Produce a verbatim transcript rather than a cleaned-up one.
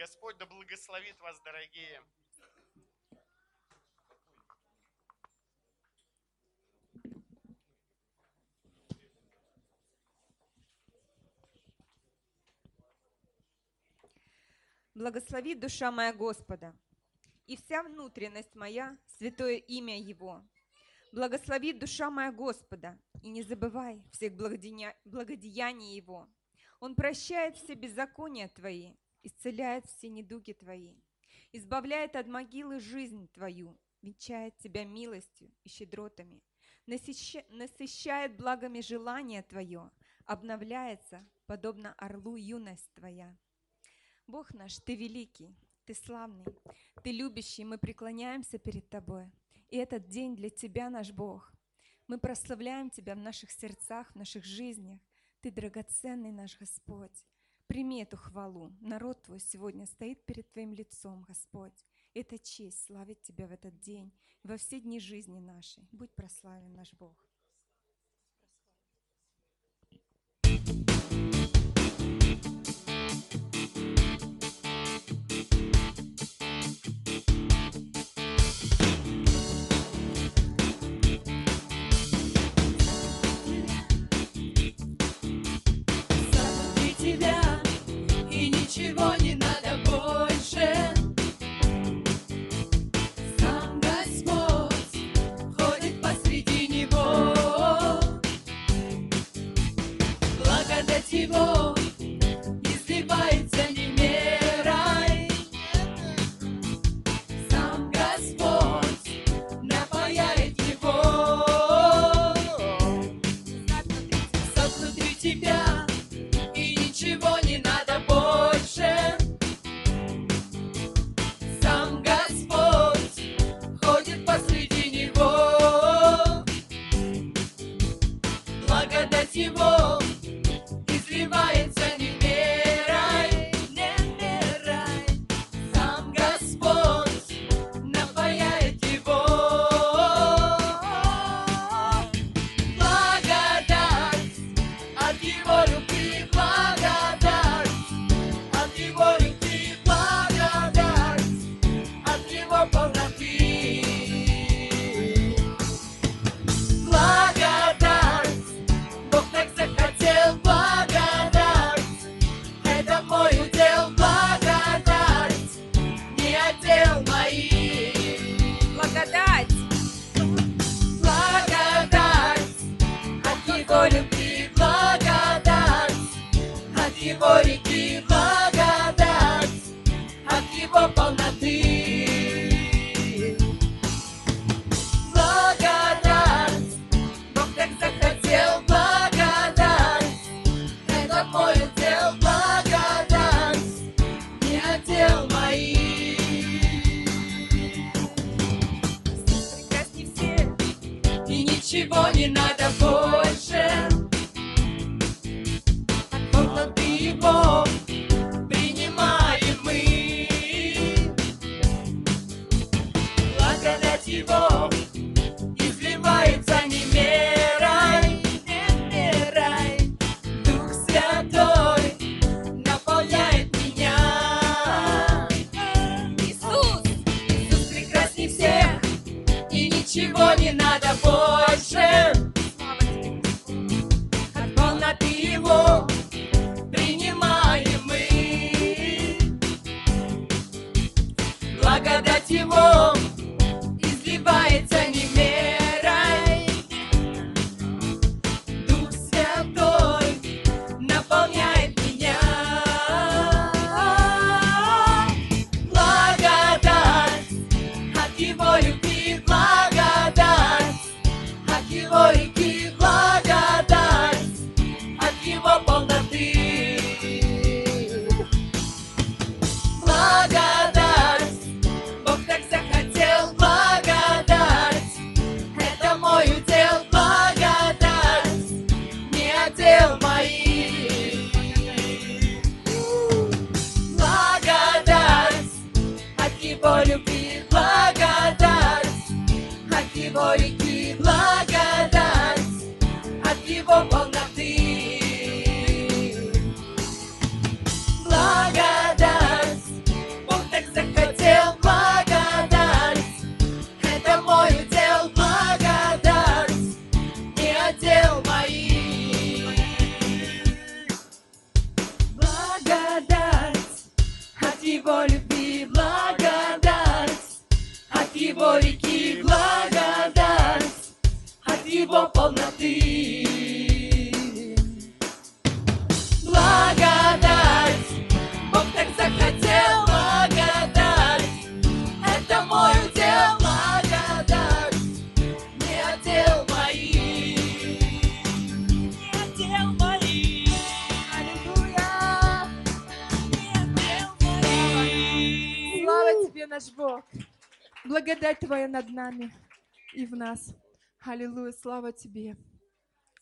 Господь да благословит вас, дорогие. Благослови душа моя Господа, и вся внутренность моя, святое имя Его. Благослови душа моя Господа, и не забывай всех благодеяния, благодеяний Его. Он прощает все беззакония твои, исцеляет все недуги твои, избавляет от могилы жизнь твою, венчает тебя милостью и щедротами, насыща, насыщает благами желание твое, обновляется, подобно орлу юность твоя. Бог наш, Ты великий, Ты славный, Ты любящий, мы преклоняемся перед Тобой. И этот день для Тебя, наш Бог. Мы прославляем Тебя в наших сердцах, в наших жизнях. Ты драгоценный наш Господь. Прими эту хвалу. Народ Твой сегодня стоит перед Твоим лицом, Господь. Это честь славить Тебя в этот день, во все дни жизни нашей. Будь прославлен наш Бог. Ничего не надо больше. Сам Господь ходит посреди него. Благодать Его изливается немерой. Сам Господь напояет его. Сам внутри тебя, и ничего не надо больше. Сам Господь ходит посреди него. Благодать Его изливается немерой, немерой. Сам Господь напояет его. Благодать от Его руки, благодать от Его руки, благодать от Его полноты. Благодать, Бог так захотел, благодать, это мой удел, благодать, не отдел моих. Благодать! Благодать от Его любви, благодать от Его реки, благодать от Его полноты. Благодать, Бог так захотел, благодать, это мой удел, благодать, не отдел моих. Прекрасней всех, И ничего не надо больше. Полноты Его принимаем мы. Благодать Его изливается немерой, немерой. Дух Святой наполняет меня. Иисус! Иисус прекрасней всех, и ничего не надо больше. Слава Тебе, Господь! От полноты Его принимаем мы. Благодать Его изливается немерой. Дух Святой наполняет меня. Благодать от Его любви, благодать от Его реки, благодать от Его полноты. Благодать, Бог так захотел. Его любви благодать, от Его реки благодать, от Его полноты. Благодать, Бог так захотел благодать, это мой удел благодать, не отдел мои, не отдел мои. Аллилуйя, не отдел мои. Слава Тебе, наш Бог! Благодать Твоя над нами и в нас. Аллилуйя, слава Тебе!